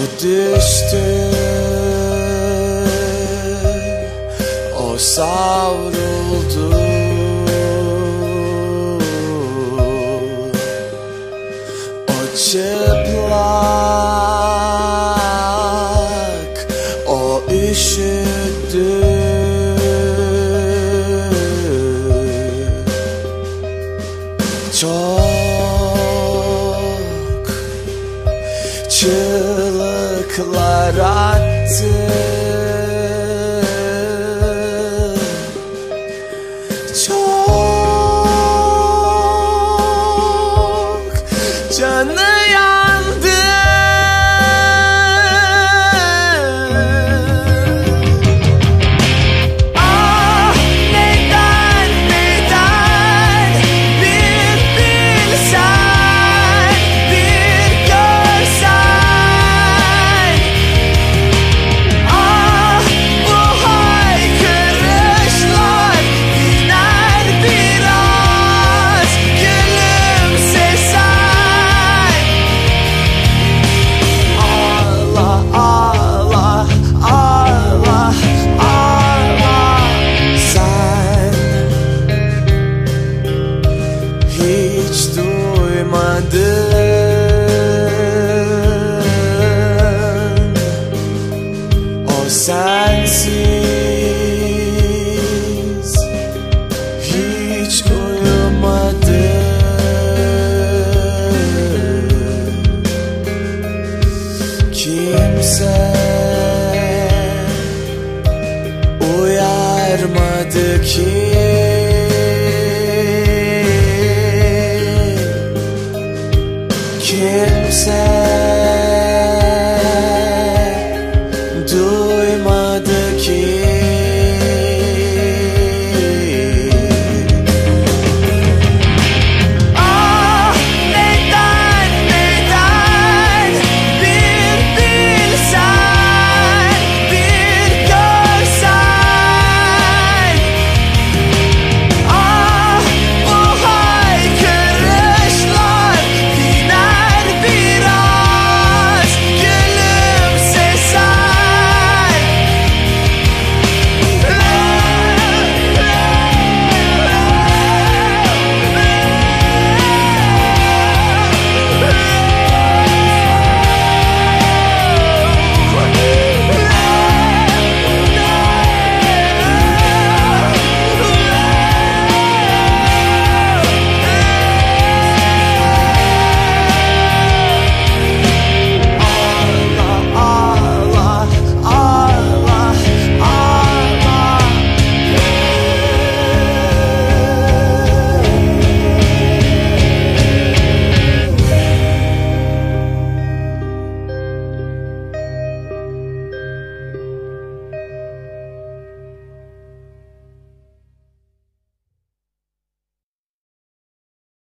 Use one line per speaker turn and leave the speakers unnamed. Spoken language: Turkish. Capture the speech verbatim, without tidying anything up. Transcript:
düştü, o savruldu. O çıplak, o üşüdü. Çok çığlıklar attı, çok canı yandı. Ah neden, neden bir bilsen, bir görsen. Ah bu haykırışlar diner biraz, gülümsesen. Ağla, ağla, ağla, ağla. Sen hiç duymadın, o sensiz hiç uyumadın. Kimse uyarmadı ki